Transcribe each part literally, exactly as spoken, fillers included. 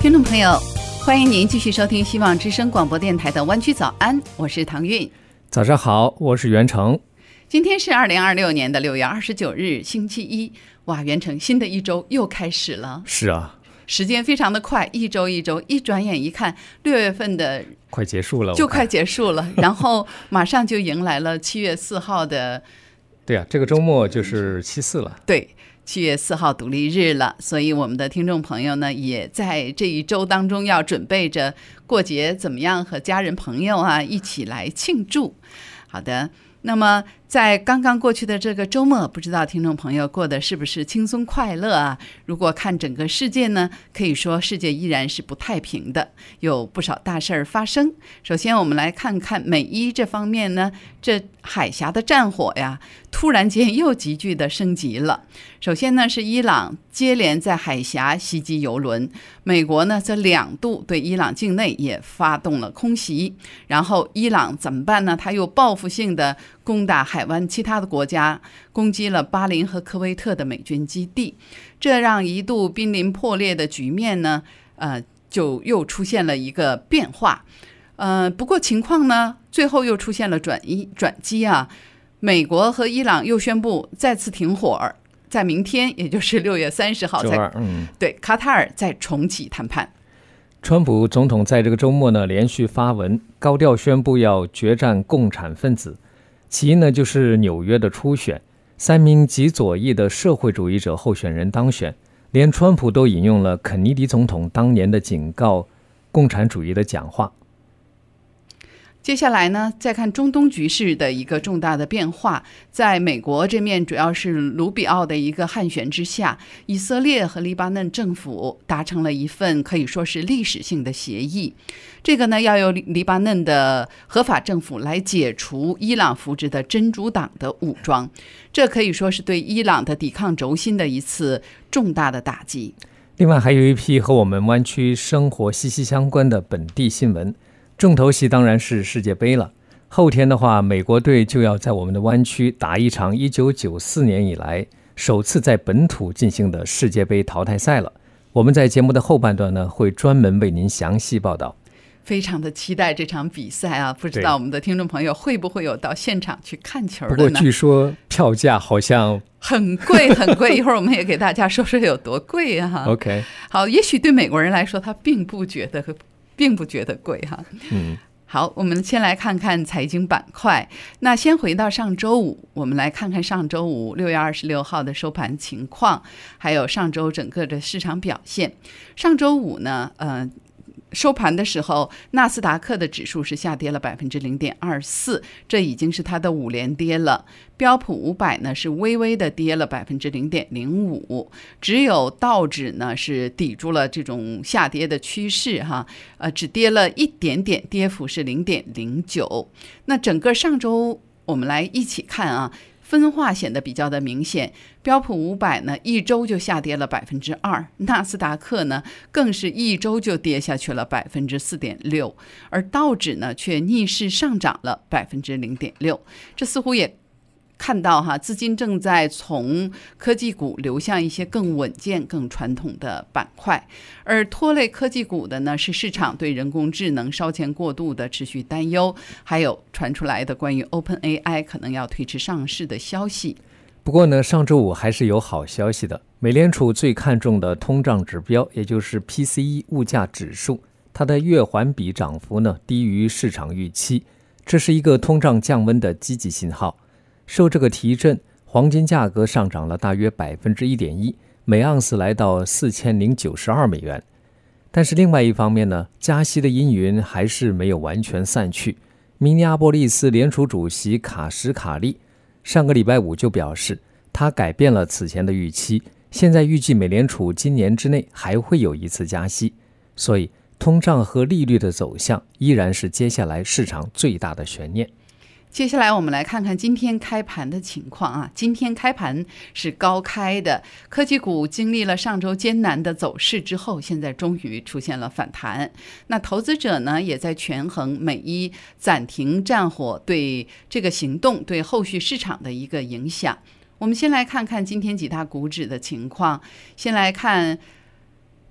听众朋友，欢迎您继续收听希望之声广播电台的湾区早安，我是唐韵。 早上好，我是袁成。 今天是二零二六年的六月二十九日，星期一。哇，袁成，新的一周又开始了。 是啊， 时间非常的快，一周一周，一转眼一看，六月份的快结束了， 就快结束了，然后马上就迎来了七月四号的。 对啊，这个周末就是七四了。 对。七月四号独立日了，所以我们的听众朋友呢，也在这一周当中要准备着过节，怎么样和家人朋友啊一起来庆祝。好的，那么在刚刚过去的这个周末，不知道听众朋友过得是不是轻松快乐啊？如果看整个世界呢，可以说世界依然是不太平的，有不少大事儿发生。首先我们来看看美伊这方面呢，这海峡的战火呀，突然间又急剧的升级了。首先呢是伊朗接连在海峡袭击油轮，美国呢则两度对伊朗境内也发动了空袭，然后伊朗怎么办呢？他又报复性的攻打海湾其他的国家，攻击了巴林和科威特的美军基地，这让一度濒临破裂的局面呢，呃，就又出现了一个变化。呃，不过情况呢，最后又出现了转移转机啊。美国和伊朗又宣布再次停火，在明天，也就是六月三十号， 周二，嗯， 对卡塔尔再重启谈判。 川普总统在这个周末呢，连续发文，高调宣布要决战共产分子。其一呢，就是纽约的初选，三名极左翼的社会主义者候选人当选，连川普都引用了肯尼迪总统当年的警告共产主义的讲话。 接下来呢，再看中东局势的一个重大的变化。在美国这面主要是卢比奥的一个斡旋之下，以色列和黎巴嫩政府达成了一份可以说是历史性的协议。这个呢，要由黎巴嫩的合法政府来解除伊朗扶植的真主党的武装，这可以说是对伊朗的抵抗轴心的一次重大的打击。 另外还有一批和我们湾区生活息息相关的本地新闻。重头戏当然是世界杯了。后天的话，美国队就要在我们的湾区打一场一九九四年以来首次在本土进行的世界杯淘汰赛了。我们在节目的后半段呢，会专门为您详细报道。 非常的期待这场比赛啊！不知道我们的听众朋友会不会有到现场去看球的呢？ 不过据说票价好像很贵很贵，一会儿我们也给大家说说有多贵啊。 OK， 好，也许对美国人来说，他并不觉得并不觉得贵哈。 嗯， 好，我们先来看看财经板块。那先回到上周五，我们来看看上周五六月二十六号的收盘情况，还有上周整个的市场表现。上周五呢，呃。收盘的时候，纳斯达克的指数是下跌了百分之零点二四，这已经是它的五连跌了。标普五百呢是微微的跌了百分之零点零五，只有道指呢是抵住了这种下跌的趋势哈，呃，只跌了一点点，跌幅是零点零九。那整个上周我们来一起看啊。分化显得比较的明显，标普五百呢一周就下跌了百分之二，纳斯达克呢更是一周就跌下去了百分之四点六，而道指呢却逆势上涨了百分之零点六，这似乎也看到哈，资金正在从科技股流向一些更稳健、更传统的板块，而拖累科技股的呢，是市场对人工智能烧钱过度的持续担忧，还有传出来的关于 OpenAI 可能要推迟上市的消息。 不过呢，上周五还是有好消息的。美联储最看重的通胀指标，也就是 P C E 物价指数，它的月环比涨幅呢低于市场预期，这是一个通胀降温的积极信号。受这个提振，黄金价格上涨了大约 百分之一点一， 每盎司来到四千零九十二美元。但是另外一方面呢，加息的阴云还是没有完全散去。明尼阿波利斯联储主席卡什卡利上个礼拜五就表示，他改变了此前的预期，现在预计美联储今年之内还会有一次加息，所以通胀和利率的走向依然是接下来市场最大的悬念。 接下来我们来看看今天开盘的情况啊。今天开盘是高开的，科技股经历了上周艰难的走势之后，现在终于出现了反弹。那投资者呢，也在权衡美伊暂停战火对这个行动对后续市场的一个影响。我们先来看看今天几大股指的情况。先来看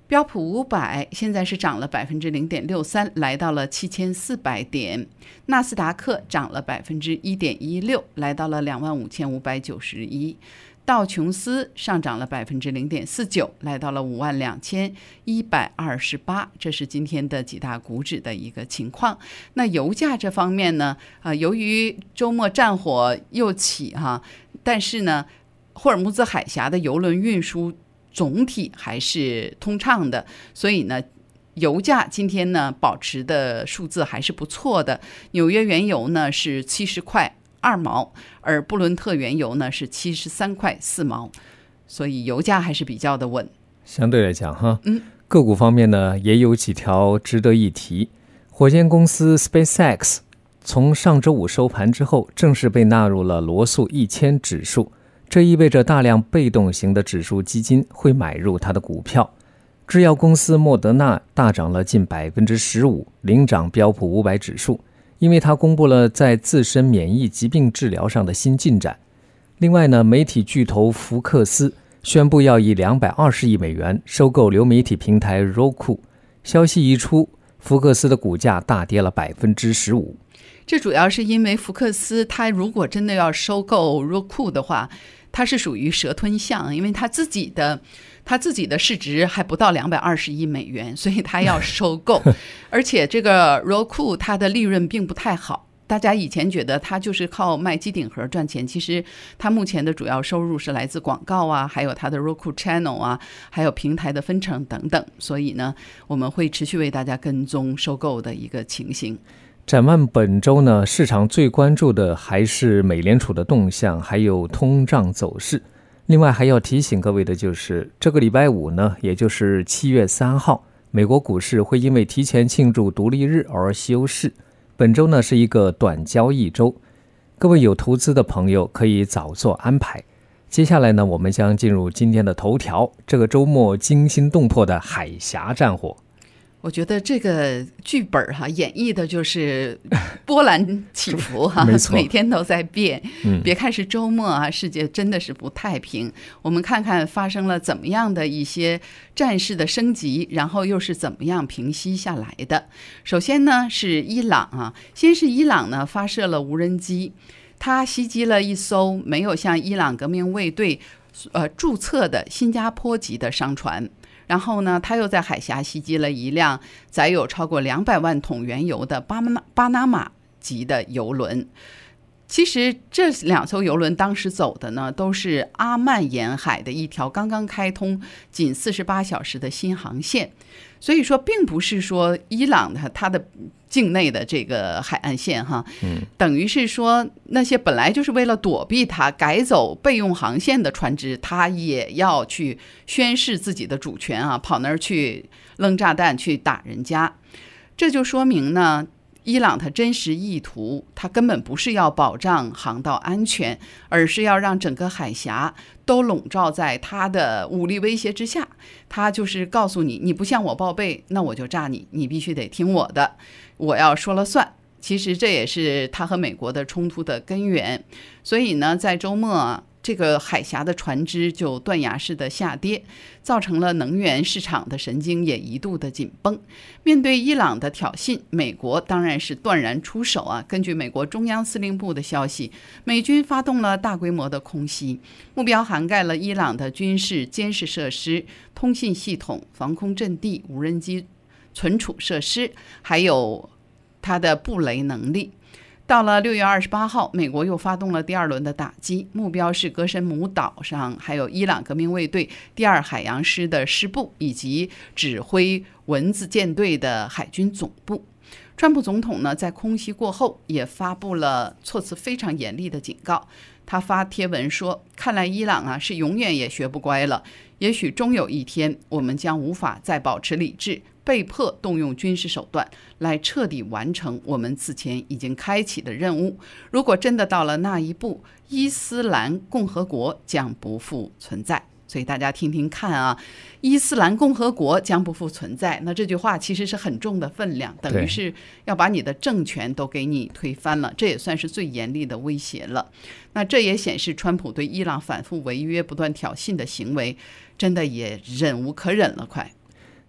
标普五百现在是涨了百分之零点六三，来到了七千四百点。纳斯达克涨了百分之一点一六，来到了两万五千五百九十一。道琼斯上涨了百分之零点四九，来到了五万两千一百二十八。这是今天的几大股指的一个情况。那油价这方面呢，呃，由于周末战火又起哈，但是呢，霍尔木兹海峡的油轮运输总体还是通畅的，所以呢，油价今天呢保持的数字还是不错的。纽约原油呢是七十块二毛，而布伦特原油呢是七十三块四毛，所以油价还是比较的稳。 相对来讲哈， 嗯， 个股方面呢也有几条值得一提。火箭公司 SpaceX 从上周五收盘之后，正式被纳入了罗素一千指数。这意味着大量被动型的指数基金会买入它的股票。制药公司莫德纳大涨了近 百分之十五， 领涨标普五百指数，因为它公布了在自身免疫疾病治疗上的新进展。另外呢，媒体巨头福克斯宣布要以两百二十亿美元收购流媒体平台 Roku。 消息一出，福克斯的股价大跌了 百分之十五。 这主要是因为福克斯他如果真的要收购 Roku 的话，它是属于蛇吞象，因为它自己的它自己的市值还不到两百二十亿美元，所以它要收购。而且这个 Roku 它的利润并不太好，大家以前觉得它就是靠卖机顶盒赚钱，其实它目前的主要收入是来自广告啊，还有它的 Roku Channel 啊，还有平台的分成等等。所以呢，我们会持续为大家跟踪收购的一个情形。 展望本周呢，市场最关注的还是美联储的动向，还有通胀走势。另外还要提醒各位的就是，这个礼拜五呢，也就是七月三号，美国股市会因为提前庆祝独立日而休市。本周呢是一个短交易周，各位有投资的朋友可以早做安排。接下来呢，我们将进入今天的头条，这个周末惊心动魄的海峡战火。 我觉得这个剧本哈、啊、演绎的就是波澜起伏哈、啊，每天都在变。嗯，别看是周末啊，世界真的是不太平。我们看看发生了怎么样的一些战事的升级，然后又是怎么样平息下来的。首先呢是伊朗啊，先是伊朗呢发射了无人机，它袭击了一艘没有向伊朗革命卫队呃注册的新加坡籍的商船。然后呢，他又在海峡袭击了一辆载有超过两百万桶原油的巴拿巴拿马籍的油轮。其实这两艘油轮当时走的呢，都是阿曼沿海的一条刚刚开通、仅四十八小时的新航线。所以说，并不是说伊朗的它的境内的这个海岸线哈，嗯，等于是说那些本来就是为了躲避它改走备用航线的船只，它也要去宣示自己的主权啊，跑那儿去扔炸弹去打人家。这就说明呢，伊朗它真实意图，它根本不是要保障航道安全，而是要让整个海峡都笼罩在它的武力威胁之下。它就是告诉你，你不向我报备，那我就炸你，你必须得听我的，我要说了算。其实这也是它和美国的冲突的根源。所以呢，在周末这个海峡的船只就断崖式的下跌，造成了能源市场的神经也一度的紧绷。面对伊朗的挑衅，美国当然是断然出手啊。根据美国中央司令部的消息，美军发动了大规模的空袭，目标涵盖了伊朗的军事监视设施、通信系统、防空阵地、无人机存储设施，还有它的布雷能力。到了六月二十八号，美国又发动了第二轮的打击，目标是格什姆岛上还有伊朗革命卫队第二海洋师的师部，以及指挥蚊子舰队的海军总部。川普总统呢，在空袭过后也发布了措辞非常严厉的警告。他发贴文说，看来伊朗啊是永远也学不乖了，也许终有一天我们将无法再保持理智，被迫动用军事手段来彻底完成我们此前已经开启的任务。如果真的到了那一步，伊斯兰共和国将不复存在。所以大家听听看啊，伊斯兰共和国将不复存在，那这句话其实是很重的分量，等于是要把你的政权都给你推翻了，这也算是最严厉的威胁了。那这也显示川普对伊朗反复违约不断挑衅的行为真的也忍无可忍了快。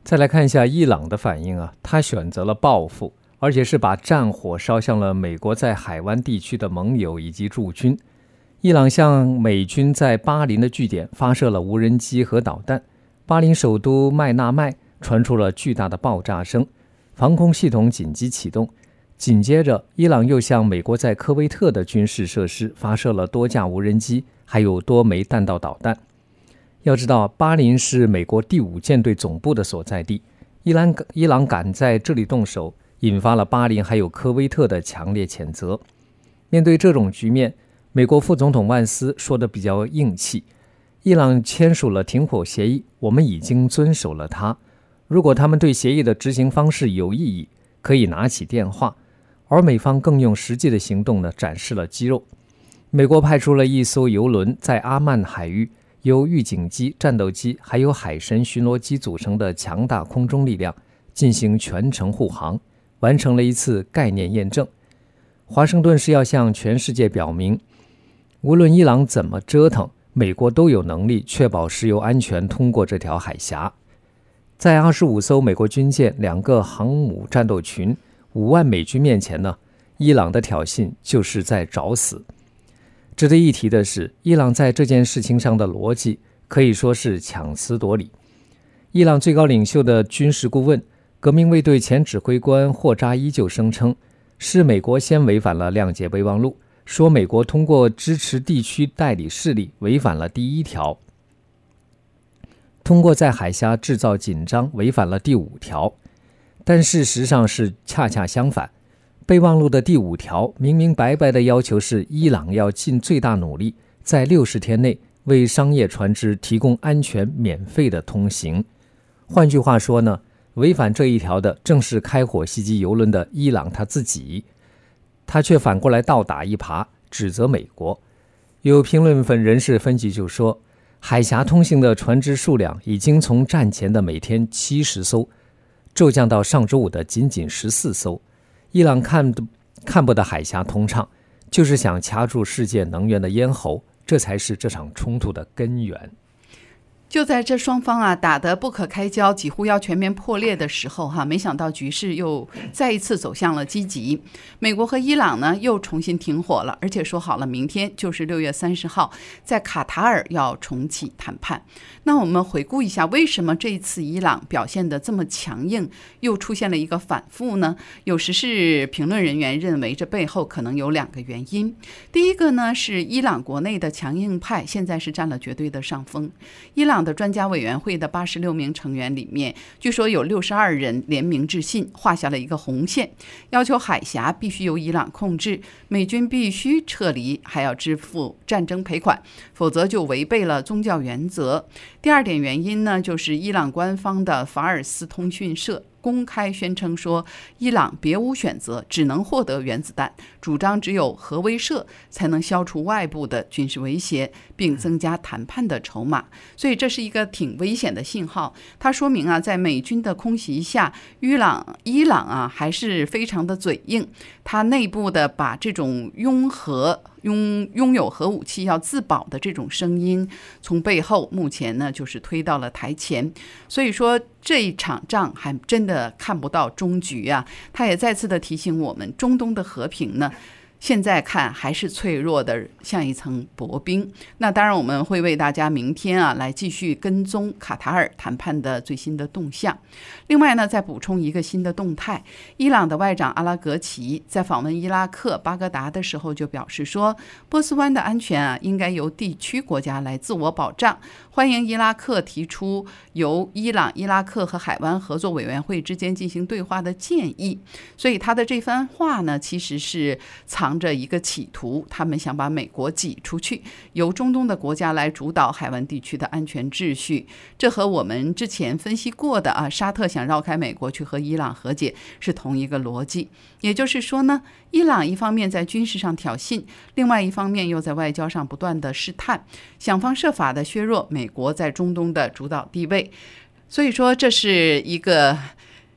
再来看一下伊朗的反应啊，他选择了报复，而且是把战火烧向了美国在海湾地区的盟友以及驻军。伊朗向美军在巴林的据点发射了无人机和导弹，巴林首都麦纳麦传出了巨大的爆炸声，防空系统紧急启动。紧接着，伊朗又向美国在科威特的军事设施发射了多架无人机，还有多枚弹道导弹。要知道，巴林是美国第五舰队总部的所在地，伊朗伊朗敢在这里动手，引发了巴林还有科威特的强烈谴责。面对这种局面，美国副总统万斯说的比较硬气，伊朗签署了停火协议，我们已经遵守了它。如果他们对协议的执行方式有异议，可以拿起电话。而美方更用实际的行动呢，展示了肌肉。美国派出了一艘油轮在阿曼海域，由预警机、战斗机还有海神巡逻机组成的强大空中力量进行全程护航，完成了一次概念验证。华盛顿是要向全世界表明，无论伊朗怎么折腾，美国都有能力确保石油安全通过这条海峡。在二十五艘美国军舰、两个航母战斗群、五万美军面前呢，伊朗的挑衅就是在找死。值得一提的是，伊朗在这件事情上的逻辑可以说是强词夺理。伊朗最高领袖的军事顾问、革命卫队前指挥官霍扎伊就声称，是美国先违反了谅解备忘录，说美国通过支持地区代理势力违反了第一条，通过在海峡制造紧张违反了第五条。但事实上是恰恰相反，备忘录的第五条明明白白的要求是伊朗要尽最大努力，在六十天内为商业船只提供安全免费的通行。换句话说呢，违反这一条的正是开火袭击油轮的伊朗他自己，他却反过来倒打一耙，指责美国。有评论分人士分析就说，海峡通行的船只数量已经从战前的每天七十艘骤降到上周五的仅仅十四艘。伊朗看看不得海峡通畅，就是想掐住世界能源的咽喉，这才是这场冲突的根源。 就在这双方啊打得不可开交，几乎要全面破裂的时候哈，没想到局势又再一次走向了积极。美国和伊朗呢又重新停火了，而且说好了明天就是六月三十号，在卡塔尔要重启谈判。那我们回顾一下，为什么这一次伊朗表现得这么强硬，又出现了一个反复呢？有时是评论人员认为这背后可能有两个原因。第一个呢是伊朗国内的强硬派现在是占了绝对的上风。伊朗的专家委员会的八十六名成员里面，据说有六十二人联名致信，画下了一个红线，要求海峡必须由伊朗控制，美军必须撤离，还要支付战争赔款，否则就违背了宗教原则。第二点原因呢，就是伊朗官方的法尔斯通讯社公开宣称说，伊朗别无选择，只能获得原子弹，主张只有核威慑才能消除外部的军事威胁，并增加谈判的筹码。所以这是一个挺危险的信号。它说明啊，在美军的空袭下，伊朗伊朗啊还是非常的嘴硬，它内部的把这种拥核拥拥有核武器要自保的这种声音，从背后目前呢就是推到了台前。所以说这一场仗还真的看不到终局啊！他也再次的提醒我们，中东的和平呢，现在看还是脆弱的，像一层薄冰。那当然，我们会为大家明天啊来继续跟踪卡塔尔谈判的最新的动向。另外呢，再补充一个新的动态，伊朗的外长阿拉格齐在访问伊拉克巴格达的时候就表示说，波斯湾的安全啊应该由地区国家来自我保障，欢迎伊拉克提出由伊朗、伊拉克和海湾合作委员会之间进行对话的建议。所以他的这番话呢，其实是藏着一个企图，他们想把美国挤出去，由中东的国家来主导海湾地区的安全秩序。这和我们之前分析过的啊，沙特想绕开美国去和伊朗和解是同一个逻辑。也就是说呢，伊朗一方面在军事上挑衅，另外一方面又在外交上不断的试探，想方设法的削弱美国在中东的主导地位。所以说这是一个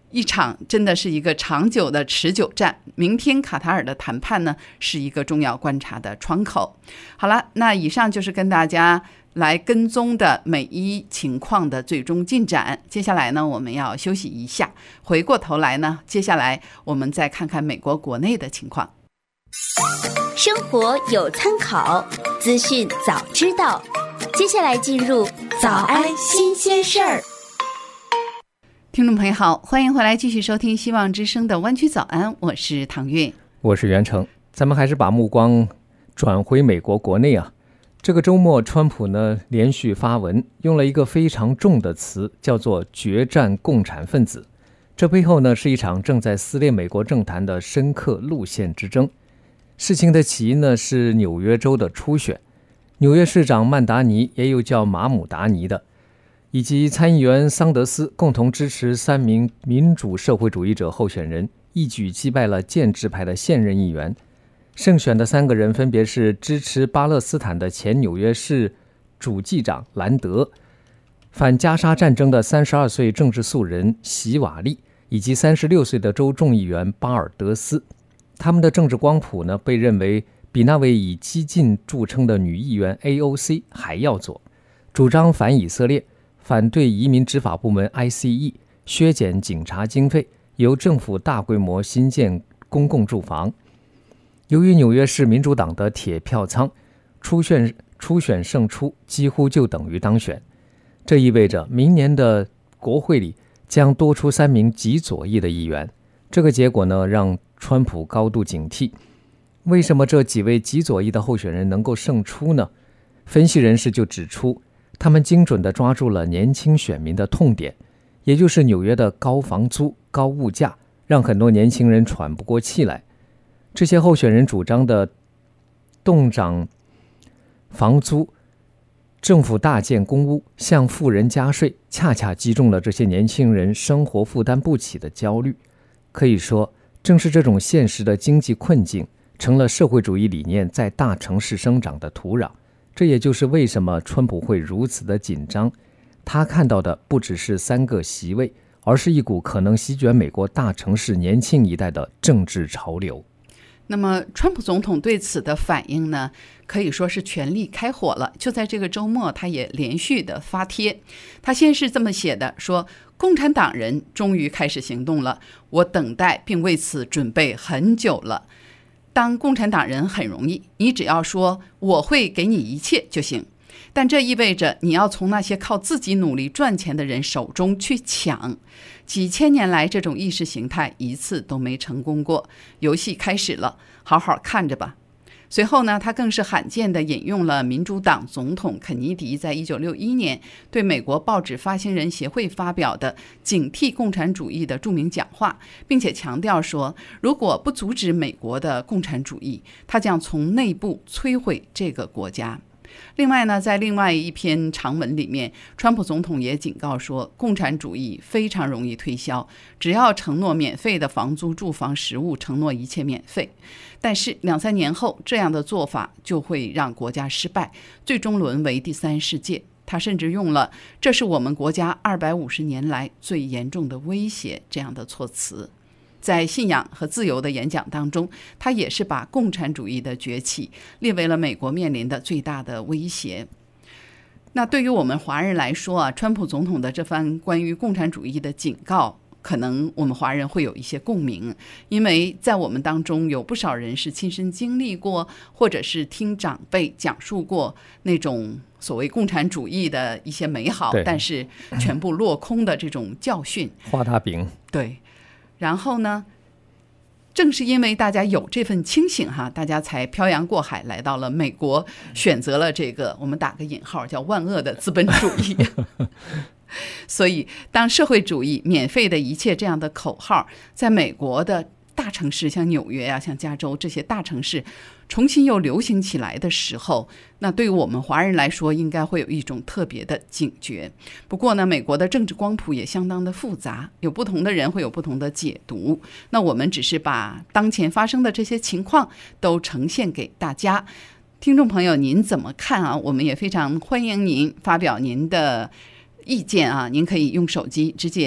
一场真的是一个长久的持久战。明天卡塔尔的谈判呢，是一个重要观察的窗口。好了，那以上就是跟大家来跟踪的美伊情况的最终进展。接下来呢，我们要休息一下，回过头来呢，接下来我们再看看美国国内的情况。 生活有参考，资讯早知道。接下来进入早安新鲜事儿。 听众朋友好，欢迎回来继续收听希望之声的湾区早安，我是唐韵， 我是袁成。咱们还是把目光转回美国国内啊。这个周末川普呢连续发文，用了一个非常重的词，叫做决战共产分子。这背后呢是一场正在撕裂美国政坛的深刻路线之争。事情的起因呢是纽约州的初选，纽约市长曼达尼，也有叫马姆达尼的，以及参议员桑德斯共同支持三名民主社会主义者候选人，一举击败了建制派的现任议员。胜选的三个人分别是支持巴勒斯坦的前纽约市主计长兰德，反加沙战争的三十二岁政治素人席瓦利，以及三十六岁的州众议员巴尔德斯。他们的政治光谱呢，被认为比那位以激进著称的女议员 A O C 还要左，主张反以色列，反对移民执法部门 I C E， 削减警察经费，由政府大规模新建公共住房。由于纽约市民主党的铁票仓，初选初选胜出几乎就等于当选，这意味着明年的国会里将多出三名极左翼的议员。这个结果呢，让川普高度警惕。为什么这几位极左翼的候选人能够胜出呢？分析人士就指出，他们精准地抓住了年轻选民的痛点，也就是纽约的高房租、高物价，让很多年轻人喘不过气来。这些候选人主张的动涨房租、政府大建公屋、向富人加税，恰恰击中了这些年轻人生活负担不起的焦虑。可以说，正是这种现实的经济困境，成了社会主义理念在大城市生长的土壤。这也就是为什么川普会如此的紧张。他看到的不只是三个席位，而是一股可能席卷美国大城市年轻一代的政治潮流。 那么川普总统对此的反应呢，可以说是全力开火了。就在这个周末，他也连续的发帖。他先是这么写的，说共产党人终于开始行动了，我等待并为此准备很久了。当共产党人很容易，你只要说我会给你一切就行，但这意味着你要从那些靠自己努力赚钱的人手中去抢。几千年来，这种意识形态一次都没成功过。游戏开始了，好好看着吧。随后呢，他更是罕见地引用了民主党总统肯尼迪在一九六一年对美国报纸发行人协会发表的警惕共产主义的著名讲话，并且强调说，如果不阻止美国的共产主义，他将从内部摧毁这个国家。另外呢，在另外一篇长文里面，川普总统也警告说，共产主义非常容易推销，只要承诺免费的房租、住房、食物，承诺一切免费。但是两三年后，这样的做法就会让国家失败，最终沦为第三世界。他甚至用了“这是我们国家二百五十年来最严重的威胁”这样的措辞。在信仰和自由的演讲当中，他也是把共产主义的崛起列为了美国面临的最大的威胁。那对于我们华人来说啊，川普总统的这番关于共产主义的警告，可能我们华人会有一些共鸣，因为在我们当中有不少人是亲身经历过，或者是听长辈讲述过那种所谓共产主义的一些美好，但是全部落空的这种教训。 画大饼。 对。然后呢，正是因为大家有这份清醒哈，大家才漂洋过海来到了美国，选择了这个我们打个引号叫万恶的资本主义。所以当社会主义、免费的一切这样的口号在美国的大城市，像纽约啊、像加州这些大城市重新又流行起来的时候，那对于我们华人来说应该会有一种特别的警觉。不过呢，美国的政治光谱也相当的复杂，有不同的人会有不同的解读。那我们只是把当前发生的这些情况都呈现给大家。听众朋友，您怎么看啊？我们也非常欢迎您发表您的意见啊，您可以用手机直接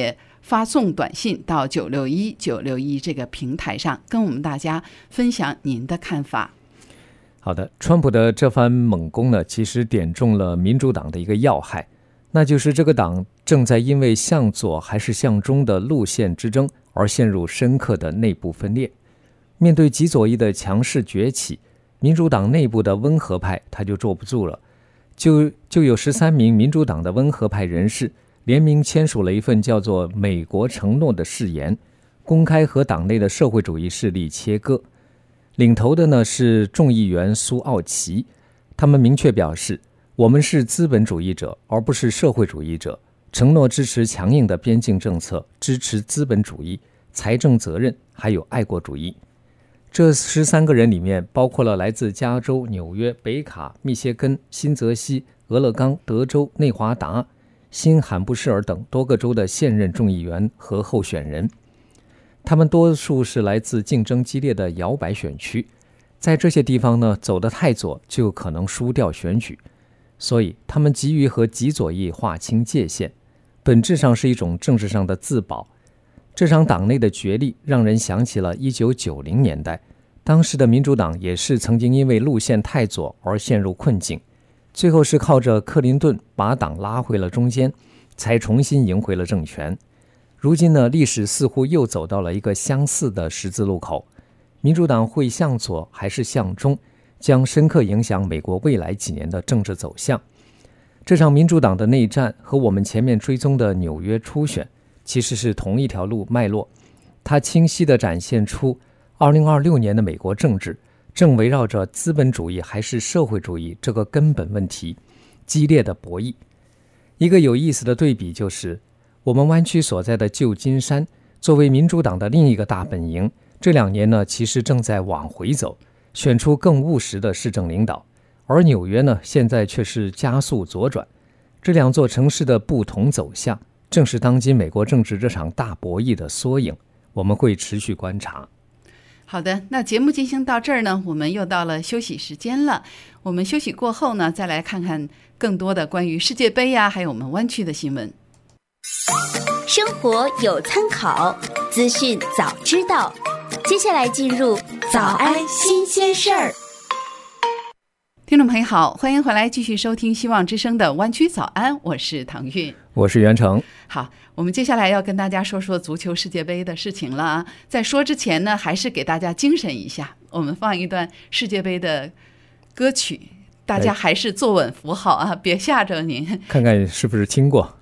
发送短信到九六一九六一这个平台上，跟我们大家分享您的看法。 好的，川普的这番猛攻呢，其实点中了民主党的一个要害，那就是这个党正在因为向左还是向中的路线之争而陷入深刻的内部分裂。面对极左翼的强势崛起，民主党内部的温和派他就坐不住了，就就有十三名民主党的温和派人士联名签署了一份叫做《美国承诺》的誓言，公开和党内的社会主义势力切割。领头的呢是众议员苏奥奇，他们明确表示，我们是资本主义者，而不是社会主义者，承诺支持强硬的边境政策，支持资本主义、财政责任，还有爱国主义。这十三个人里面包括了来自加州、纽约、北卡、密歇根、新泽西、俄勒冈、德州、内华达、新罕布什尔等多个州的现任众议员和候选人，他们多数是来自竞争激烈的摇摆选区，在这些地方呢，走得太左就可能输掉选举，所以他们急于和极左翼划清界限，本质上是一种政治上的自保。这场党内的角力让人想起了一九九零年代，当时的民主党也是曾经因为路线太左而陷入困境，最后是靠着克林顿把党拉回了中间，才重新赢回了政权。如今呢，历史似乎又走到了一个相似的十字路口，民主党会向左还是向中，将深刻影响美国未来几年的政治走向。这场民主党的内战和我们前面追踪的纽约初选其实是同一条路脉络，它清晰地展现出二零二六年的美国政治正围绕着资本主义还是社会主义这个根本问题激烈的博弈。一个有意思的对比就是，我们湾区所在的旧金山作为民主党的另一个大本营，这两年呢其实正在往回走，选出更务实的市政领导，而纽约呢现在却是加速左转。这两座城市的不同走向正是当今美国政治这场大博弈的缩影，我们会持续观察。 好的，那节目进行到这儿呢，我们又到了休息时间了。我们休息过后呢，再来看看更多的关于世界杯呀、啊，还有我们湾区的新闻。 生活有参考，资讯早知道。接下来进入早安新鲜事儿。 听众朋友好，欢迎回来继续收听希望之声的湾区早安，我是唐韵， 我是袁成。 好，我们接下来要跟大家说说足球世界杯的事情了啊。在说之前呢，还是给大家精神一下，我们放一段世界杯的歌曲，大家还是坐稳扶好啊，别吓着您。 看看是不是听过。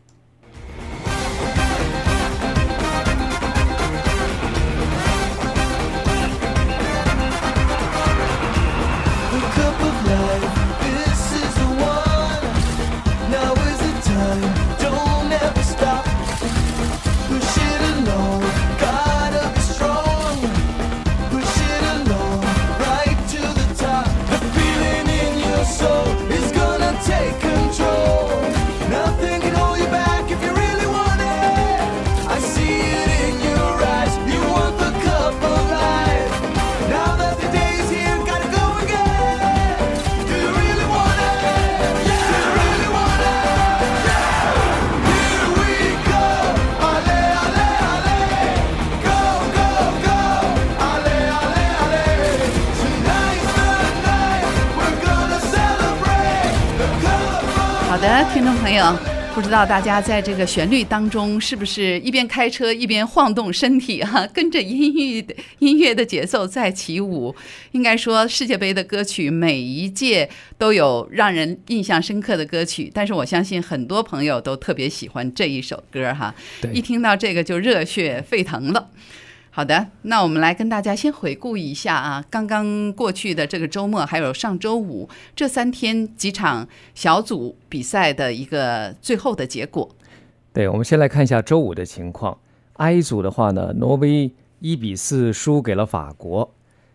好的，听众朋友，不知道大家在这个旋律当中是不是一边开车一边晃动身体啊，跟着音乐的音乐的节奏在起舞。应该说世界杯的歌曲每一届都有让人印象深刻的歌曲，但是我相信很多朋友都特别喜欢这一首歌哈，一听到这个就热血沸腾了。好的，那我们来跟大家先回顾一下啊，刚刚过去的这个周末还有上周五这三天几场小组比赛的一个最后的结果。 对，我们先来看一下周五的情况。I 组的话呢，挪威一比四输给了法国，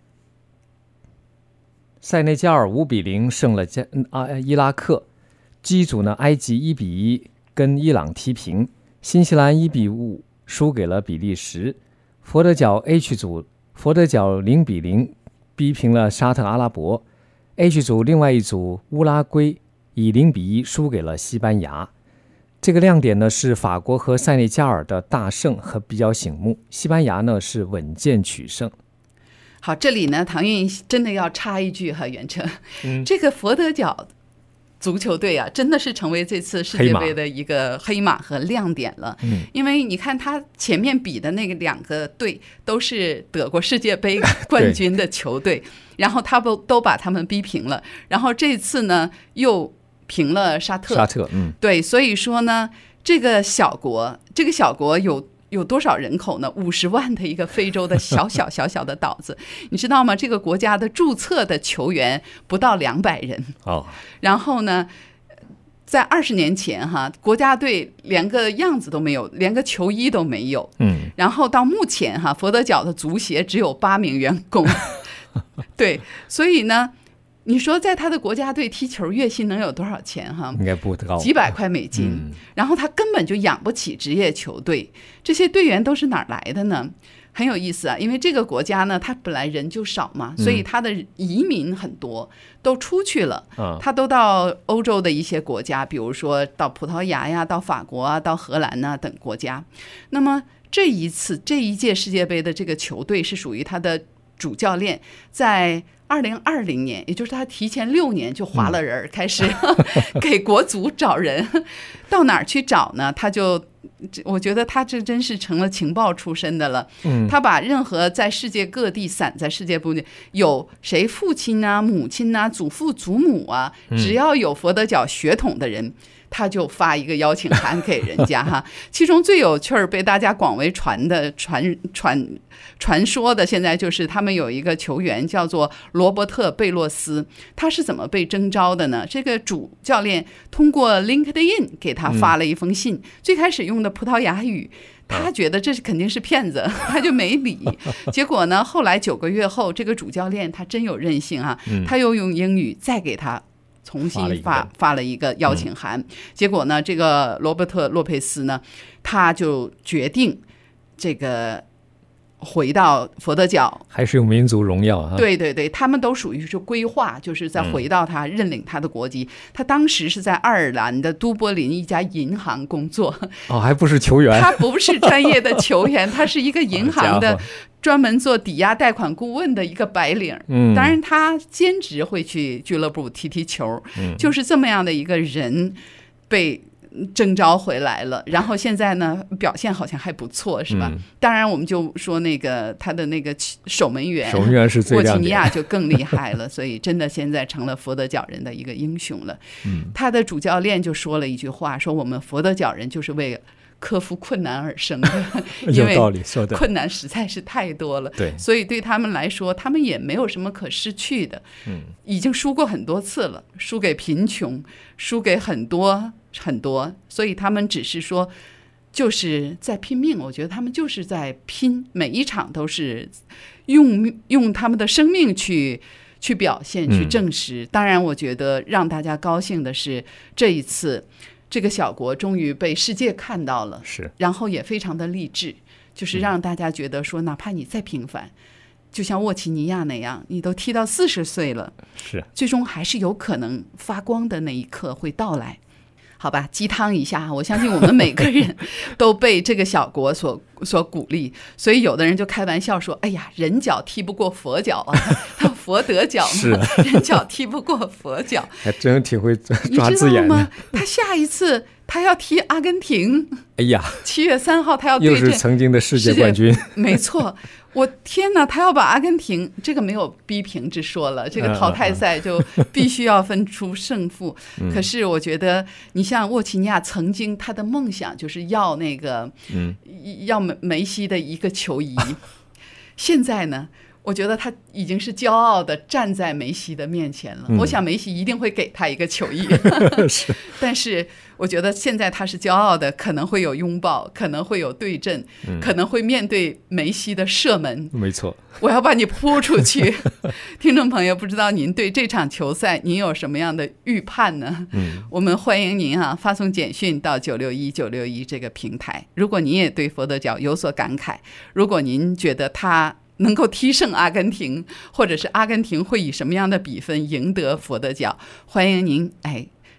塞内加尔五比零胜了加、啊、伊拉克。G 组呢，埃及一比一跟伊朗踢平，新西兰一比五输给了比利时。佛得角 H 组，佛得角零比零逼平了沙特阿拉伯。H 组另外一组乌拉圭以零比一输给了西班牙。 这个亮点呢是法国和塞内加尔的大胜和比较醒目，西班牙呢是稳健取胜。 好，这里呢唐韵真的要插一句哈，袁成、嗯、这个佛得角足球队啊，真的是成为这次世界杯的一个黑马和亮点了。嗯，因为你看他前面比的那个两个队都是得过世界杯冠军的球队，然后他们都把他们逼平了，然后这次呢又平了沙特。 沙特，嗯， 对，所以说呢，这个小国，这个小国有。有多少人口呢？五十万的一个非洲的小小小小的岛子，你知道吗？这个国家的注册的球员不到两百人。 哦， 然后呢，在二十年前哈，国家队连个样子都没有，连个球衣都没有。嗯，然后到目前哈，佛得角的足协只有八名员工。对，所以呢。你说在他的国家队踢球月薪能有多少钱哈？ 应该不高， 几百块美金、嗯、然后他根本就养不起职业球队，这些队员都是哪儿来的呢？很有意思啊，因为这个国家呢他本来人就少嘛，所以他的移民很多都出去了、嗯、他都到欧洲的一些国家，比如说到葡萄牙呀，到法国啊，到荷兰啊等国家。那么这一次这一届世界杯的这个球队是属于他的主教练在二零二零年，也就是他提前六年就划了人、嗯、开始给国足找人。到哪儿去找呢？他就我觉得他这真是成了情报出身的了、嗯、他把任何在世界各地散在世界各地有谁父亲啊母亲啊祖父祖母啊，只要有佛得角血统的人，他就发一个邀请函给人家哈。其中最有趣儿被大家广为传的传传传说的，现在就是他们有一个球员叫做罗伯特贝洛斯，他是怎么被征召的呢？这个主教练通过 LinkedIn 给他发了一封信、嗯、最开始用的葡萄牙语，他觉得这是肯定是骗子，他就没理。结果呢，后来九个月后，这个主教练他真有韧性啊，他又用英语再给他重新发发了一个邀请函、嗯、结果呢，这个罗伯特洛佩斯呢，他就决定这个回到佛得角， 还是有民族荣耀啊。 对对对，他们都属于是规划，就是在回到他认领他的国籍、嗯、他当时是在爱尔兰的都柏林一家银行工作。 哦，还不是球员。 他不是专业的球员，他是一个银行的专门做抵押贷款顾问的一个白领。嗯，当然他兼职会去俱乐部踢踢球、嗯、就是这么样的一个人被征召回来了，然后现在呢表现好像还不错，是吧、嗯、当然我们就说那个他的那个守门员守门员是最亮点， 沃奇尼亚就更厉害了。所以真的现在成了佛得角人的一个英雄了、嗯、他的主教练就说了一句话，说我们佛得角人就是为克服困难而生的，因为困难实在是太多了， 对， 所以对他们来说他们也没有什么可失去的、嗯、已经输过很多次了，输给贫穷，输给很多很多，所以他们只是说就是在拼命。我觉得他们就是在拼，每一场都是用用他们的生命去去表现去证实、嗯、当然我觉得让大家高兴的是这一次这个小国终于被世界看到了， 是， 然后也非常的励志，就是让大家觉得说哪怕你再平凡、嗯、就像沃奇尼亚那样，你都踢到四十岁了， 是， 最终还是有可能发光的那一刻会到来。好吧，鸡汤一下，我相信我们每个人都被这个小国所所鼓励，所以有的人就开玩笑说，哎呀，人脚踢不过佛脚啊，他佛得角嘛，人脚踢不过佛脚， 还真挺会抓字眼的。 你知道吗？他下一次他要踢阿根廷， 哎呀， 七月三号他要对阵， 又是曾经的世界冠军， 没错。我天哪，他要把阿根廷，这个没有逼平之说了，这个淘汰赛就必须要分出胜负、嗯、可是我觉得你像沃奇尼亚曾经他的梦想就是要那个、嗯、要梅西的一个球衣现在呢我觉得他已经是骄傲的站在梅西的面前了、嗯、我想梅西一定会给他一个球衣是但是我觉得现在他是骄傲的，可能会有拥抱，可能会有对阵、嗯、可能会面对梅西的射门， 没错， 我要把你扑出去听众朋友，不知道您对这场球赛您有什么样的预判呢、嗯、我们欢迎您啊发送简讯到九六一九六一这个平台。如果您也对佛得角有所感慨，如果您觉得他能够踢胜阿根廷，或者是阿根廷会以什么样的比分赢得佛得角，欢迎您哎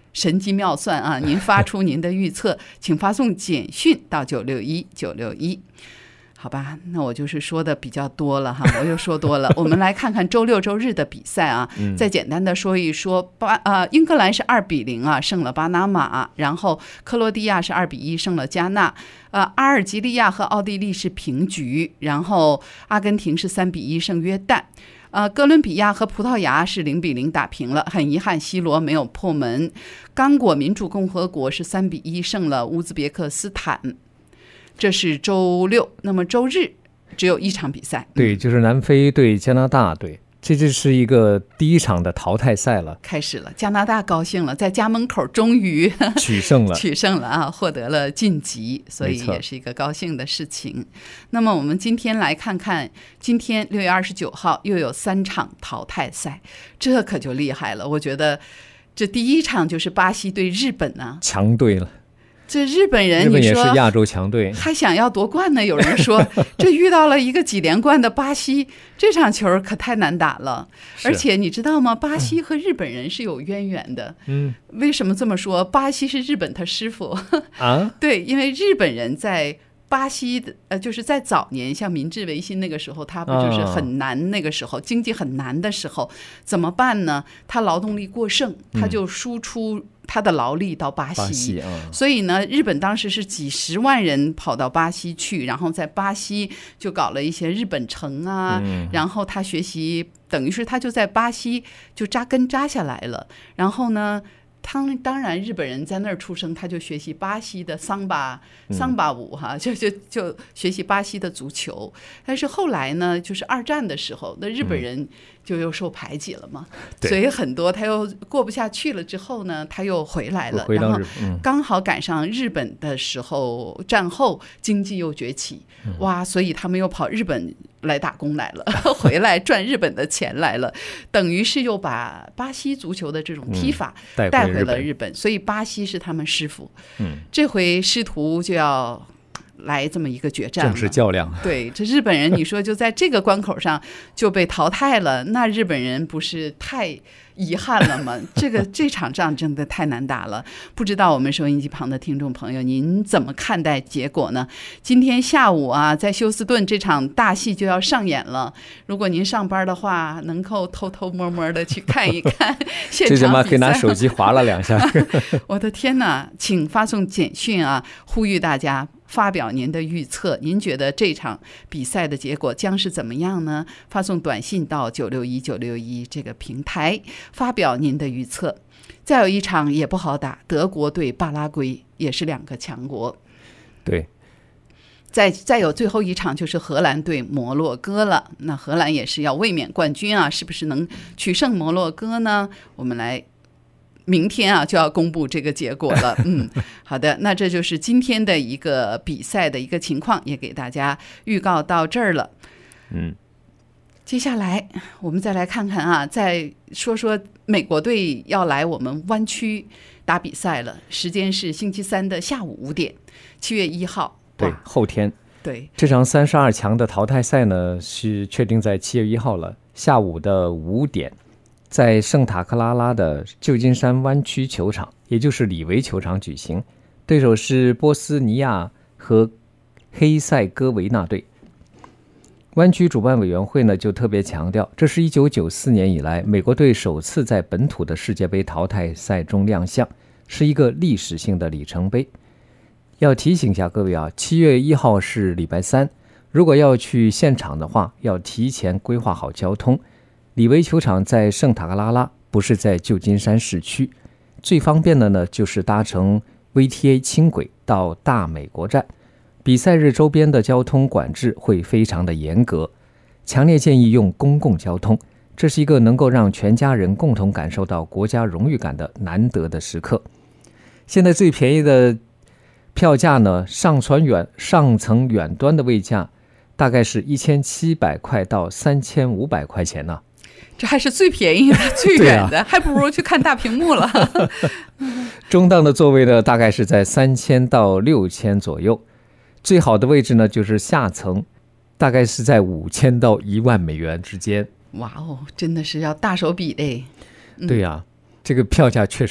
神机妙算啊！您发出您的预测，请发送简讯到九六一九六一。好吧，那我就是说的比较多了哈，我又说多了。我们来看看周六周日的比赛啊，再简单的说一说，巴呃英格兰是二比零啊胜了巴拿马，然后克罗地亚是二比一胜了加纳，呃阿尔及利亚和奥地利是平局，然后阿根廷是三比一胜约旦。呃，哥伦比亚和葡萄牙是零比零打平了，很遗憾，C罗没有破门。刚果民主共和国是三比一胜了乌兹别克斯坦。这是周六，那么周日只有一场比赛， 对，就是南非对加拿大队，这就是一个第一场的淘汰赛了， 开始了。加拿大高兴了，在家门口终于取胜了， 取胜了啊，获得了晋级，所以也是一个高兴的事情。那么我们今天来看看，今天六月二十九号又有三场淘汰赛，这可就厉害了。我觉得这第一场就是巴西对日本啊， 强队了。 这日本人， 日本也是亚洲强队， 还想要夺冠呢。有人说，这遇到了一个几连冠的巴西，这场球可太难打了。而且你知道吗？巴西和日本人是有渊源的。嗯，为什么这么说？巴西是日本他师傅啊。对，因为日本人在巴西的呃，就是在早年，像明治维新那个时候，他不就是很难？那个时候经济很难的时候，怎么办呢？他劳动力过剩，他就输出他的劳力到巴西， 巴西啊， 所以呢，日本当时是几十万人跑到巴西去，然后在巴西就搞了一些日本城啊，嗯、然后他学习，等于是他就在巴西就扎根扎下来了，然后呢。当当然，日本人在那儿出生，他就学习巴西的桑巴桑巴舞哈，就就就学习巴西的足球。但是后来呢，就是二战的时候，那日本人就又受排挤了嘛，嗯、所以很多他又过不下去了。之后呢，他又回来了，然后刚好赶上日本的时候，战后经济又崛起，哇，所以他们又跑日本来打工来了，回来赚日本的钱来了，等于是又把巴西足球的这种踢法带回了日本，所以巴西是他们师傅。嗯，这回师徒就要来这么一个决战了， 正式较量。 对，这日本人你说就在这个关口上就被淘汰了，那日本人不是太遗憾了吗？这个这场仗真的太难打了。不知道我们收音机旁的听众朋友，您怎么看待结果呢？今天下午啊，在休斯顿这场大戏就要上演了。如果您上班的话，能够偷偷摸摸的去看一看现场比赛。 这他妈可以拿手机划了两下。 我的天哪！请发送简讯啊，呼吁大家发表您的预测，您觉得这场比赛的结果将是怎么样呢？发送短信到九六一九六一这个平台，发表您的预测。再有一场也不好打，德国对巴拉圭也是两个强国。 对， 再再有最后一场就是荷兰对摩洛哥了。那荷兰也是要卫冕冠军啊，是不是能取胜摩洛哥呢？我们来。明天啊就要公布这个结果了，嗯，好的，那这就是今天的一个比赛的一个情况，也给大家预告到这儿了，嗯，接下来我们再来看看啊，再说说美国队要来我们湾区打比赛了，时间是星期三的下午五点，七月一号， 对，后天， 对， 这场三十二强的淘汰赛呢是确定在七月一号了，下午的五点。在圣塔克拉拉的旧金山湾区球场，也就是里维球场举行，对手是波斯尼亚和黑塞哥维那队。湾区主办委员会呢就特别强调，这是一九九四年以来美国队首次在本土的世界杯淘汰赛中亮相，是一个历史性的里程碑。要提醒一下各位啊，七月一号是礼拜三，如果要去现场的话，要提前规划好交通。里维球场在圣塔克拉拉，不是在旧金山市区。最方便的呢，就是搭乘 V T A 轻轨到大美国站。比赛日周边的交通管制会非常的严格，强烈建议用公共交通。这是一个能够让全家人共同感受到国家荣誉感的难得的时刻。现在最便宜的票价呢，上船远上层远端的位价大概是一千七百块到三千五百块钱呢、啊。 这还是最便宜的最远的、啊、还不如去看大屏幕了中档的座位呢大概是在三千到六千左右，最好的位置呢就是下层，大概是在五千到一万美元之间。 哇哦，真的是要大手笔嘞、 嗯、对呀、啊，这个票价确实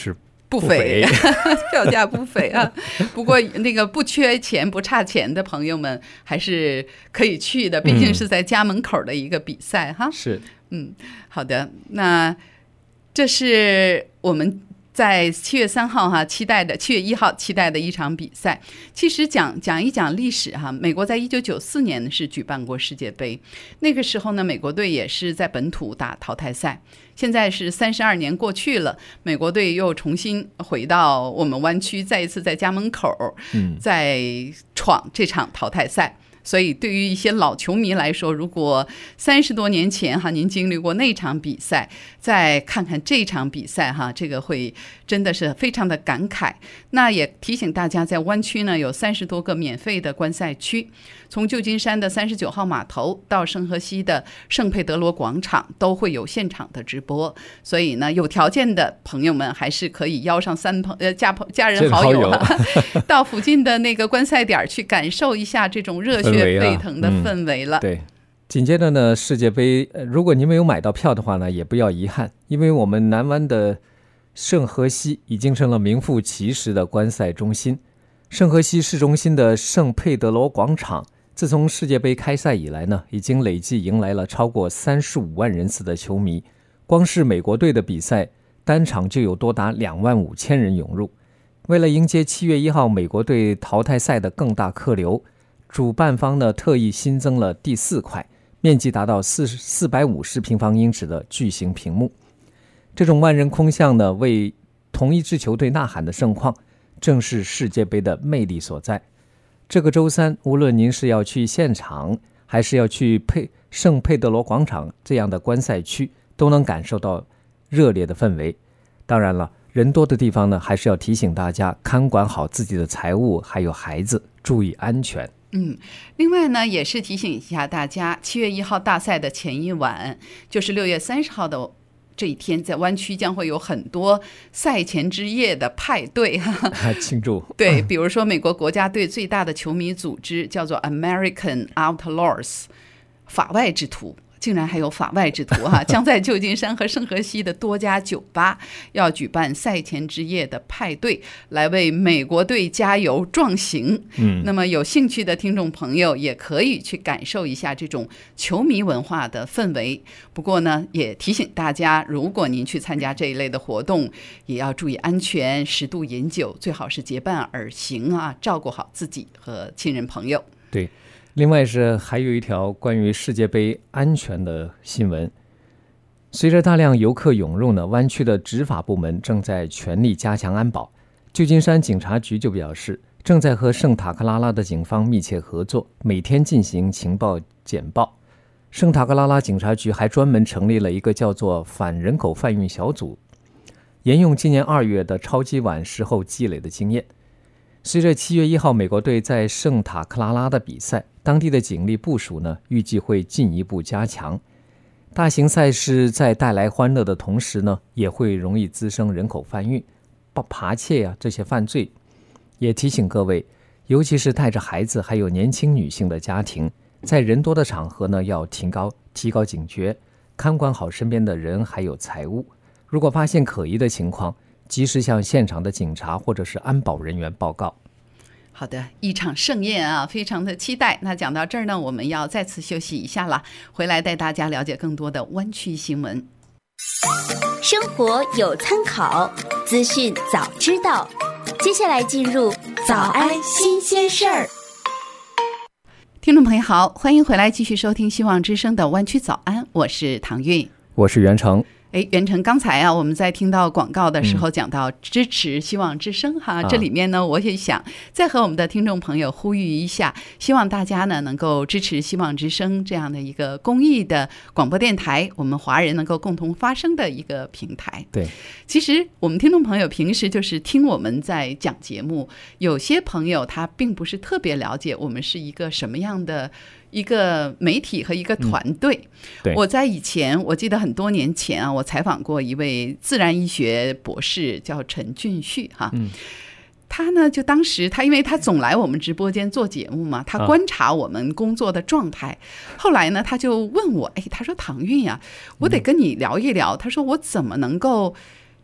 不菲，票价不菲啊。不过那个不缺钱不差钱的朋友们还是可以去的，毕竟是在家门口的一个比赛、嗯、哈。 是， 嗯，好的，那这是我们在七月三号哈期待的，七月一号期待的一场比赛。其实讲讲一讲历史哈，美国在一九九四年是举办过世界杯，那个时候呢，美国队也是在本土打淘汰赛。现在是三十二年过去了，美国队又重新回到我们湾区，再一次在家门口，嗯，在闯这场淘汰赛。所以对于一些老球迷来说，如果三十多年前哈您经历过那场比赛，再看看这场比赛哈，这个会真的是非常的感慨。那也提醒大家，在湾区呢有三十多个免费的观赛区，从旧金山的三十九号码头到圣荷西的圣佩德罗广场都会有现场的直播。所以呢，有条件的朋友们还是可以邀上三朋呃家朋家人好友、啊、到附近的那个观赛点去感受一下这种热血沸腾的氛围了。 嗯、对，紧接着呢，世界杯，如果您没有买到票的话呢，也不要遗憾，因为我们南湾的圣荷西已经成了名副其实的观赛中心。圣荷西市中心的圣佩德罗广场，自从世界杯开赛以来呢，已经累计迎来了超过三十五万人次的球迷。光是美国队的比赛，单场就有多达两万五千人涌入。为了迎接七月一号美国队淘汰赛的更大客流，主办方呢特意新增了第四块，面积达到四百五十平方英尺的巨型屏幕。这种万人空巷呢，为同一支球队呐喊的盛况，正是世界杯的魅力所在。这个周三，无论您是要去现场，还是要去佩圣佩德罗广场这样的观赛区，都能感受到热烈的氛围。当然了，人多的地方呢，还是要提醒大家看管好自己的财物，还有孩子，注意安全。 嗯，另外呢，也是提醒一下大家，七月一号大赛的前一晚，就是六月三十号的这一天，在湾区将会有很多赛前之夜的派对庆祝。 对，比如说美国国家队最大的球迷组织叫做 American Outlaws， 法外之徒。竟然还有法外之徒哈、啊，将在旧金山和圣荷西的多家酒吧要举办赛前之夜的派对，来为美国队加油壮行。嗯，那么有兴趣的听众朋友也可以去感受一下这种球迷文化的氛围。不过呢，也提醒大家，如果您去参加这一类的活动，也要注意安全，适度饮酒，最好是结伴而行啊，照顾好自己和亲人朋友。 对。另外是还有一条关于世界杯安全的新闻，随着大量游客涌入呢，湾区的执法部门正在全力加强安保。旧金山警察局就表示，正在和圣塔克拉拉的警方密切合作，每天进行情报简报。圣塔克拉拉警察局还专门成立了一个叫做反人口贩运小组，沿用今年二月的超级碗时候积累的经验。随着七月一号美国队在圣塔克拉拉的比赛，当地的警力部署呢，预计会进一步加强。大型赛事在带来欢乐的同时呢，也会容易滋生人口贩运、扒窃啊这些犯罪。也提醒各位，尤其是带着孩子还有年轻女性的家庭，在人多的场合呢，要提高提高警觉，看管好身边的人还有财物。如果发现可疑的情况，及时向现场的警察或者是安保人员报告。 好的，一场盛宴啊，非常的期待。那讲到这儿呢，我们要再次休息一下了，回来带大家了解更多的湾区新闻。 生活有参考，资讯早知道。接下来进入早安新鲜事儿。 听众朋友好，欢迎回来继续收听希望之声的湾区早安，我是唐韵， 我是袁成。 哎，袁成，刚才啊，我们在听到广告的时候讲到支持希望之声哈、嗯，这里面呢，我也想再和我们的听众朋友呼吁一下，希望大家呢能够支持希望之声这样的一个公益的广播电台，我们华人能够共同发声的一个平台。 对， 其实我们听众朋友平时就是听我们在讲节目，有些朋友他并不是特别了解我们是一个什么样的一个媒体和一个团队、嗯、对，我在以前我记得很多年前啊，我采访过一位自然医学博士叫陈俊旭哈、嗯，他呢就当时他因为他总来我们直播间做节目嘛，他观察我们工作的状态、啊、后来呢他就问我，哎，他说唐韵呀、啊，我得跟你聊一聊、嗯、他说我怎么能够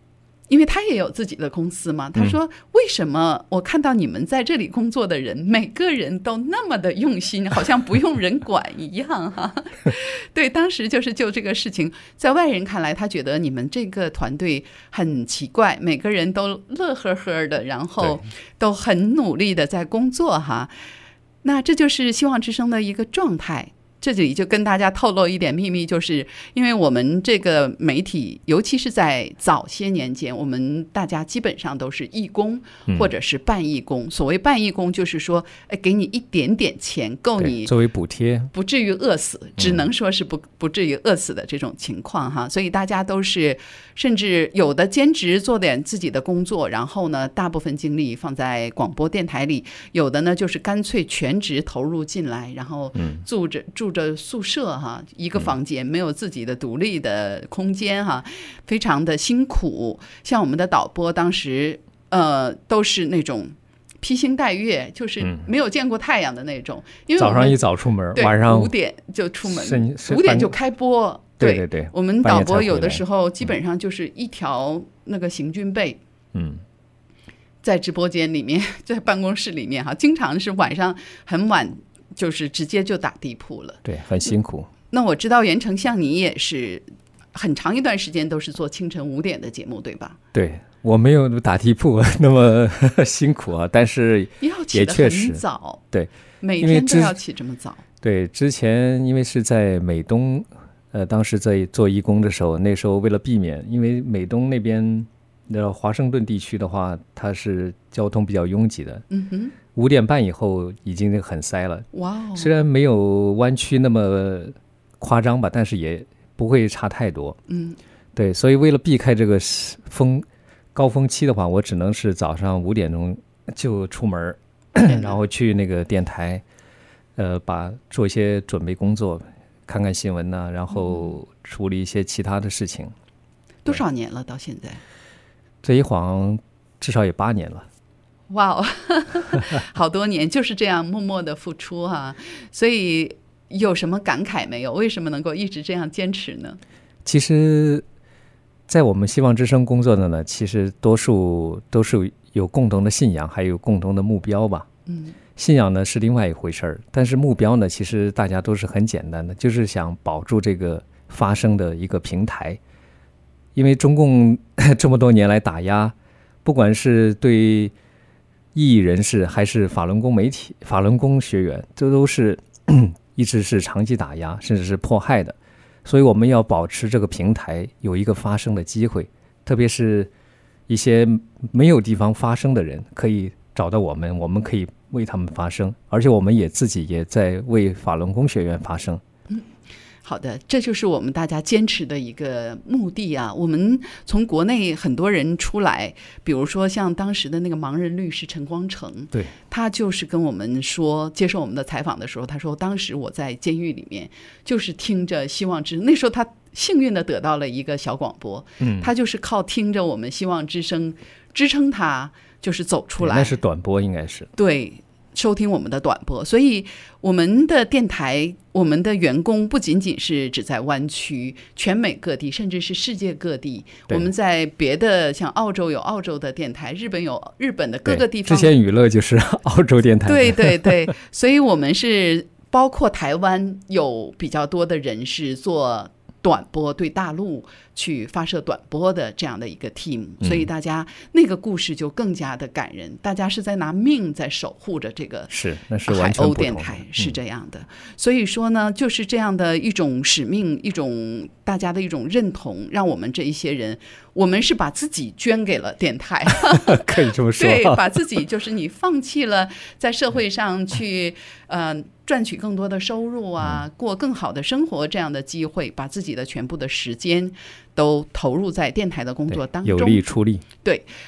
因为他也有自己的公司嘛，他说为什么我看到你们在这里工作的人、嗯、每个人都那么的用心，好像不用人管一样哈、啊。对，当时就是就这个事情，在外人看来他觉得你们这个团队很奇怪，每个人都乐呵呵的，然后都很努力的在工作哈。那这就是希望之声的一个状态。这里就跟大家透露一点秘密，就是因为我们这个媒体，尤其是在早些年间，我们大家基本上都是义工或者是半义工、嗯、所谓半义工就是说给你一点点钱够你作为补贴，不至于饿死，只能说是不不至于饿死的这种情况哈。所以大家都是甚至有的兼职做点自己的工作，然后呢大部分精力放在广播电台里，有的呢就是干脆全职投入进来，然后住着住着宿舍哈，一个房间没有自己的独立的空间哈，非常的辛苦。像我们的导播当时呃都是那种披星戴月，就是没有见过太阳的那种，因为早上一早出门，晚上五点就出门，五点就开播。 对对对， 我们导播有的时候基本上就是一条那个行军被，嗯，在直播间里面，在办公室里面哈，经常是晚上很晚。就是直接就打地铺了，对， 很辛苦。 那我知道袁成像你也是很长一段时间都是做清晨五点的节目，对吧？ 对，我没有打地铺那么辛苦啊，但是也确实很早， 对， 每天都要起这么早。 对，之前因为是在美东，呃，当时在做义工的时候，那时候为了避免，因为美东那边的华盛顿地区的话，它是交通比较拥挤的，嗯哼。五点半以后已经很塞了，哇！虽然没有湾区那么夸张吧，但是也不会差太多。嗯，对，所以为了避开这个风高峰期的话，我只能是早上五点钟就出门，然后去那个电台，呃，把做一些准备工作，看看新闻呐、啊，然后处理一些其他的事情。 多少年了？到现在？ 这一晃至少也八年了。 哇哦，好多年就是这样默默的付出哈、啊，所以有什么感慨没有？为什么能够一直这样坚持呢？ 其实在我们希望之声工作的呢，其实多数都是有共同的信仰，还有共同的目标吧。嗯，信仰呢是另外一回事儿，但是目标呢，其实大家都是很简单的，就是想保住这个发声的一个平台。因为中共这么多年来打压，不管是对异议人士还是法轮功媒体、法轮功学员，这都是一直是长期打压，甚至是迫害的。所以我们要保持这个平台有一个发声的机会，特别是一些没有地方发声的人，可以找到我们，我们可以为他们发声，而且我们也自己也在为法轮功学员发声。 嗯，好的，这就是我们大家坚持的一个目的啊。我们从国内很多人出来，比如说像当时的那个盲人律师陈光诚， 对， 他就是跟我们说，接受我们的采访的时候，他说当时我在监狱里面就是听着希望之，那时候他幸运的得到了一个小广播，嗯，他就是靠听着我们希望之声支撑他就是走出来。 那是短波应该是。 对，收听我们的短波，所以我们的电台，我们的员工不仅仅是只在湾区，全美各地，甚至是世界各地。我们在别的像澳洲有澳洲的电台，日本有日本的各个地方。 之前娱乐就是澳洲电台。 对对对，所以我们是包括台湾有比较多的人是做短波，对大陆去发射短波的这样的一个 team， 所以大家那个故事就更加的感人，大家是在拿命在守护着这个是那是完全不同的海鸥电台，是这样的、嗯、所以说呢，就是这样的一种使命，一种大家的一种认同，让我们这一些人，我们是把自己捐给了电台可以这么说， 对，把自己就是你放弃了在社会上去呃赚取更多的收入啊，过更好的生活这样的机会，把自己的全部的时间都投入在电台的工作当中， 有力出力。 对，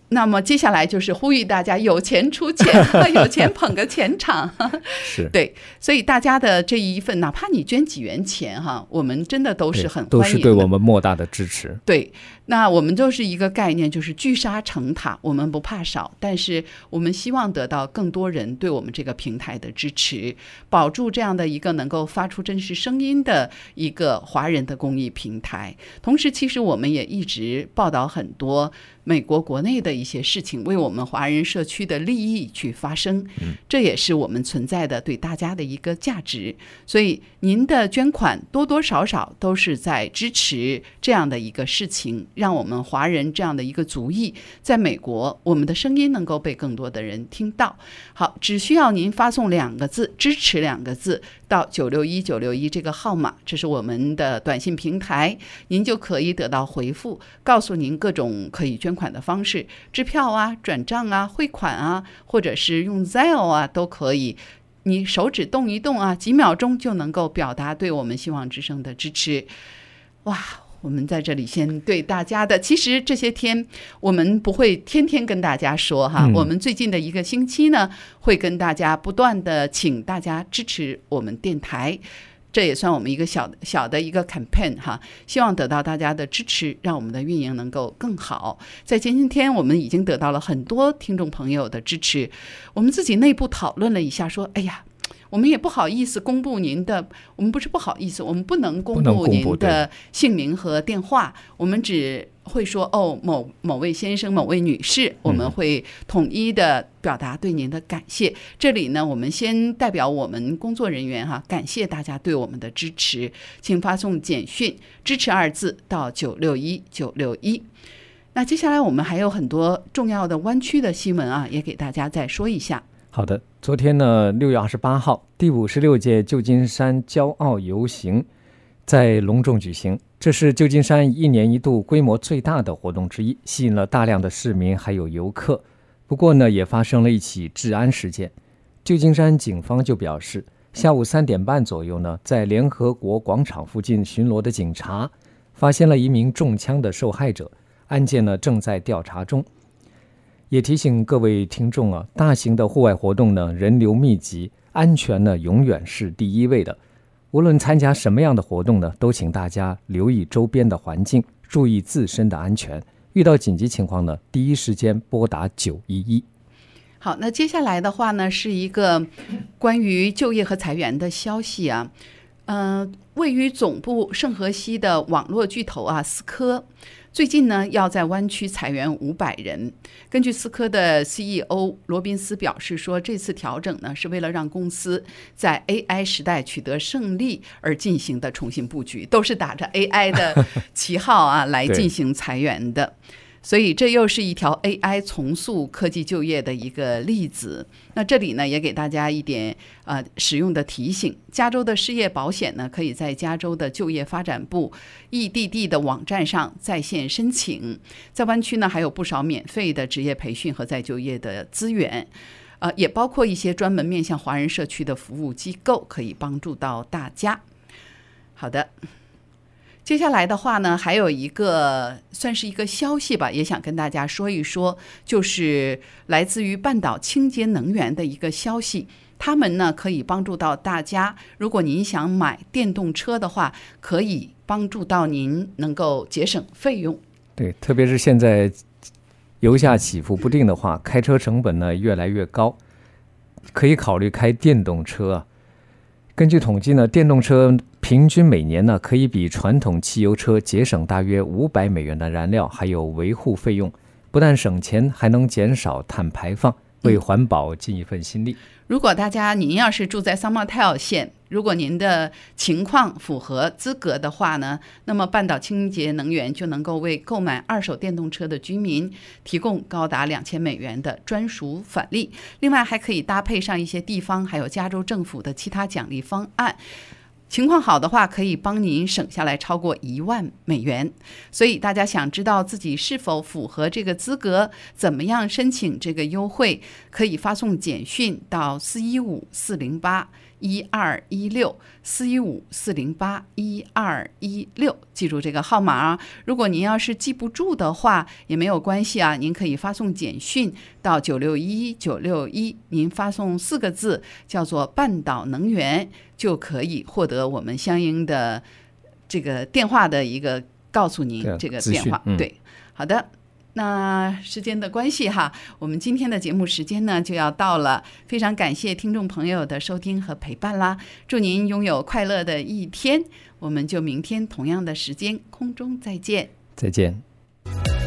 那么接下来就是呼吁大家有钱出钱，有钱捧个钱场。 是， 对，所以大家的这一份，哪怕你捐几元钱哈，我们真的都是很欢迎的， 都是对我们莫大的支持。 对，那我们就是一个概念，就是聚沙成塔，我们不怕少，但是我们希望得到更多人对我们这个平台的支持，保住这样的一个能够发出真实声音的一个华人的公益平台。同时，其实我们也一直报道很多美国国内的一些事情，为我们华人社区的利益去发声，这也是我们存在的对大家的一个价值。所以您的捐款多多少少都是在支持这样的一个事情，让我们华人这样的一个族裔在美国，我们的声音能够被更多的人听到。好，只需要您发送两个字，支持两个字到九六一九六一这个号码，这是我们的短信平台，您就可以得到回复，告诉您各种可以捐款的方式，支票啊、转账啊、汇款啊，或者是用 Zelle 啊都可以。你手指动一动啊，几秒钟就能够表达对我们希望之声的支持。哇，我们在这里先对大家的，其实这些天我们不会天天跟大家说哈、嗯、我们最近的一个星期呢，会跟大家不断的请大家支持我们电台，这也算我们一个小小的一个 campaign 哈，希望得到大家的支持，让我们的运营能够更好。在今天我们已经得到了很多听众朋友的支持，我们自己内部讨论了一下，说哎呀，我们也不好意思公布您的，我们不是不好意思，我们不能公布您的姓名和电话，我们只会说哦，某某位先生、某位女士，我们会统一的表达对您的感谢。嗯、这里呢，我们先代表我们工作人员哈，感谢大家对我们的支持，请发送简讯“支持”二字到九六一九六一。那接下来我们还有很多重要的湾区的新闻啊，也给大家再说一下。 好的，昨天呢，六月二十八号，第五十六届旧金山骄傲游行在隆重举行。这是旧金山一年一度规模最大的活动之一，吸引了大量的市民还有游客。不过呢，也发生了一起治安事件。旧金山警方就表示，下午三点半左右呢，在联合国广场附近巡逻的警察发现了一名中枪的受害者，案件呢正在调查中。也提醒各位听众啊，大型的户外活动呢，人流密集，安全呢永远是第一位的。无论参加什么样的活动呢，都请大家留意周边的环境，注意自身的安全。遇到紧急情况呢，第一时间拨打九一一。 好，那接下来的话呢，是一个关于就业和裁员的消息啊。呃，位于总部圣荷西的网络巨头啊，思科最近呢要在湾区裁员五百人。根据思科的 C E O 罗宾斯表示说，这次调整呢是为了让公司在 A I 时代取得胜利而进行的重新布局，都是打着 A I 的旗号啊来进行裁员的。所以这又是一条 A I 重塑科技就业的一个例子。那这里呢也给大家一点呃实用的提醒，加州的失业保险呢可以在加州的就业发展部 E D D 的网站上在线申请。在湾区呢还有不少免费的职业培训和再就业的资源，呃也包括一些专门面向华人社区的服务机构，可以帮助到大家。好的，接下来的话呢，还有一个算是一个消息吧，也想跟大家说一说，就是来自于半岛清洁能源的一个消息。他们呢可以帮助到大家，如果您想买电动车的话，可以帮助到您能够节省费用。 对，特别是现在油价起伏不定的话，开车成本呢越来越高，可以考虑开电动车啊。根据统计呢，电动车平均每年呢可以比传统汽油车节省大约五百美元的燃料还有维护费用，不但省钱，还能减少碳排放，为环保尽一份心力。 如果大家您要是住在桑马泰尔县，如果您的情况符合资格的话呢，那么半岛清洁能源就能够为购买二手电动车的居民提供高达两千美元的专属返利。另外还可以搭配上一些地方还有加州政府的其他奖励方案， 情况好的话，可以帮您省下来超过一万美元。所以大家想知道自己是否符合这个资格，怎么样申请这个优惠，可以发送简讯到四一五四零八一二一六四一五四零八一二一六，记住这个号码啊。如果您要是记不住的话也没有关系啊，您可以发送简讯到九六一九六一，您发送四个字叫做半岛能源，就可以获得我们相应的这个电话的一个告诉您这个电话。 嗯、 对，好的。那时间的关系哈，我们今天的节目时间呢就要到了，非常感谢听众朋友的收听和陪伴啦，祝您拥有快乐的一天，我们就明天同样的时间空中再见。 再见。